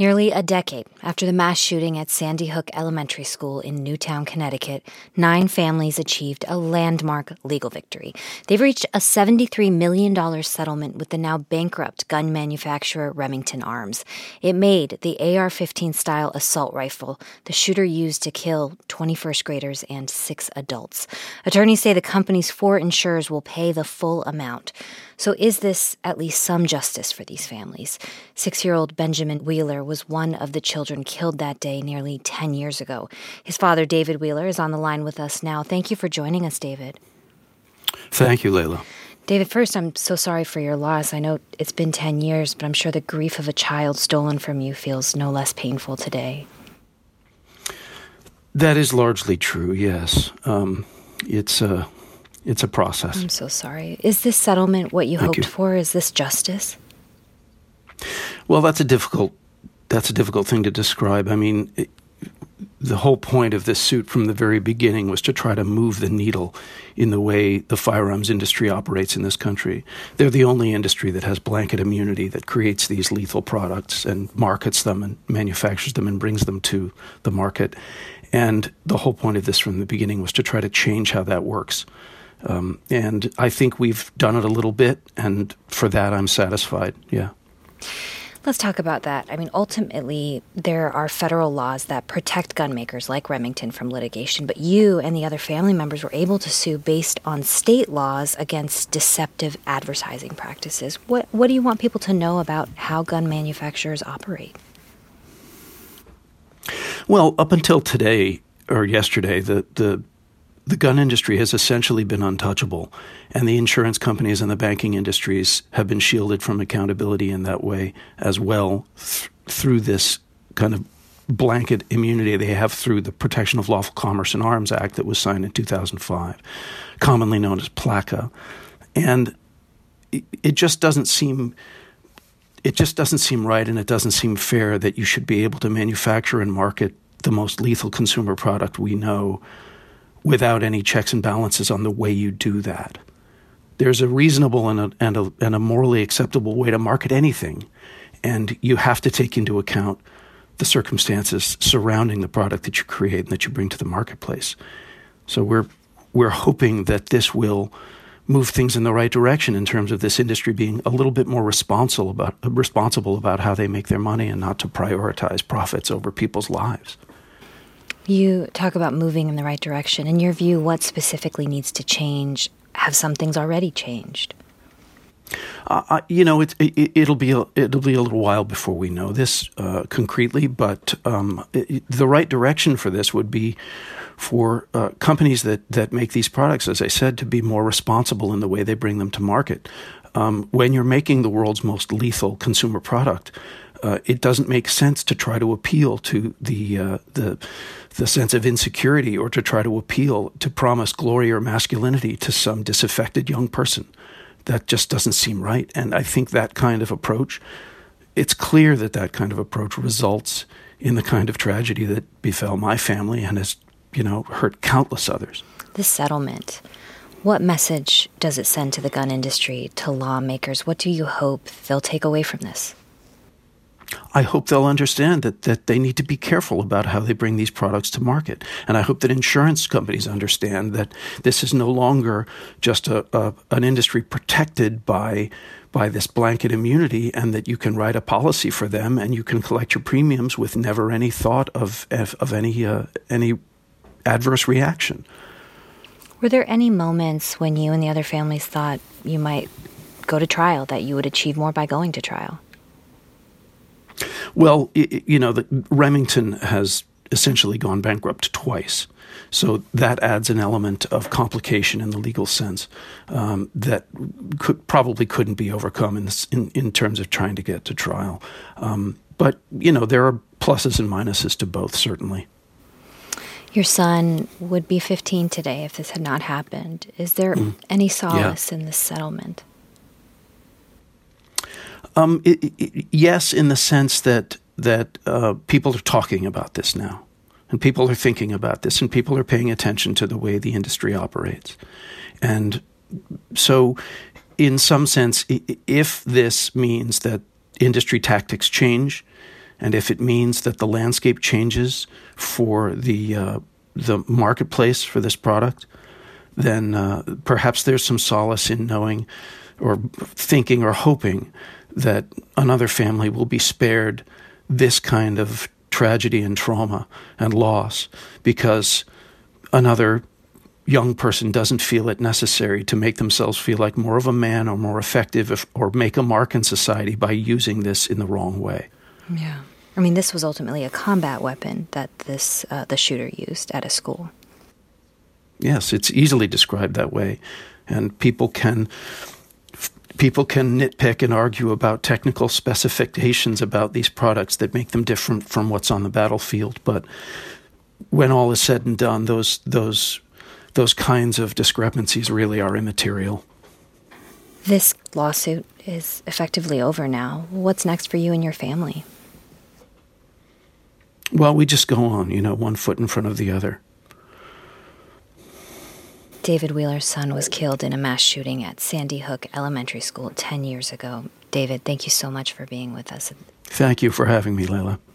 Nearly a decade after the mass shooting at Sandy Hook Elementary School in Newtown, Connecticut, 9 families achieved a landmark legal victory. They've reached a $73 million settlement with the now bankrupt gun manufacturer Remington Arms. It made the AR-15 style assault rifle the shooter used to kill 20 first graders and 6 adults. Attorneys say the company's 4 insurers will pay the full amount. So is this at least some justice for these families? 6-year-old Benjamin Wheeler was one of the children killed that day nearly 10 years ago. His father, David Wheeler, is on the line with us now. Thank you for joining us, David. Thank you, Layla. David, first, I'm so sorry for your loss. I know it's been 10 years, but I'm sure the grief of a child stolen from you feels no less painful today. That is largely true, yes. It's a process. I'm so sorry. Is this settlement what you hoped for? Is this justice? Well, that's a difficult thing to describe. I mean, the whole point of this suit from the very beginning was to try to move the needle in the way the firearms industry operates in this country. They're the only industry that has blanket immunity, that creates these lethal products and markets them and manufactures them and brings them to the market. And the whole point of this from the beginning was to try to change how that works. And I think we've done it a little bit, and for that I'm satisfied, yeah. Let's talk about that. I mean, ultimately, there are federal laws that protect gun makers like Remington from litigation, but you and the other family members were able to sue based on state laws against deceptive advertising practices. What do you want people to know about how gun manufacturers operate? Well, up until today, or yesterday, the gun industry has essentially been untouchable, and the insurance companies and the banking industries have been shielded from accountability in that way as well through this kind of blanket immunity they have through the Protection of Lawful Commerce in Arms Act that was signed in 2005, commonly known as PLACA. And it just doesn't seem right, and it doesn't seem fair that you should be able to manufacture and market the most lethal consumer product we know without any checks and balances on the way you do that. There's a reasonable and a morally acceptable way to market anything, and you have to take into account the circumstances surrounding the product that you create and that you bring to the marketplace. So we're hoping that this will move things in the right direction in terms of this industry being a little bit more responsible about how they make their money and not to prioritize profits over people's lives. You talk about moving in the right direction. In your view, what specifically needs to change? Have some things already changed? It'll be a little while before we know this concretely, but the right direction for this would be for companies that make these products, as I said, to be more responsible in the way they bring them to market. When you're making the world's most lethal consumer product, it doesn't make sense to try to appeal to the sense of insecurity or to try to appeal to promise glory or masculinity to some disaffected young person. That just doesn't seem right. And I think that kind of approach, it's clear that kind of approach results in the kind of tragedy that befell my family and has, hurt countless others. This settlement, what message does it send to the gun industry, to lawmakers? What do you hope they'll take away from this? I hope they'll understand that they need to be careful about how they bring these products to market. And I hope that insurance companies understand that this is no longer just an industry protected by this blanket immunity, and that you can write a policy for them and you can collect your premiums with never any thought of any adverse reaction. Were there any moments when you and the other families thought you might go to trial, that you would achieve more by going to trial? Well, Remington has essentially gone bankrupt twice. So that adds an element of complication in the legal sense that probably couldn't be overcome in terms of trying to get to trial. But there are pluses and minuses to both, certainly. Your son would be 15 today if this had not happened. Is there any solace in this settlement? Yes, in the sense that people are talking about this now, and people are thinking about this, and people are paying attention to the way the industry operates. And so, in some sense, if this means that industry tactics change, And if it means that the landscape changes for the marketplace for this product, then perhaps there's some solace in knowing or thinking or hoping that another family will be spared this kind of tragedy and trauma and loss because another young person doesn't feel it necessary to make themselves feel like more of a man or more effective or make a mark in society by using this in the wrong way. Yeah. I mean, this was ultimately a combat weapon that the shooter used at a school. Yes, it's easily described that way. And people can nitpick and argue about technical specifications about these products that make them different from what's on the battlefield. But when all is said and done, those kinds of discrepancies really are immaterial. This lawsuit is effectively over now. What's next for you and your family? Well, we just go on, one foot in front of the other. David Wheeler's son was killed in a mass shooting at Sandy Hook Elementary School 10 years ago. David, thank you so much for being with us. Thank you for having me, Layla.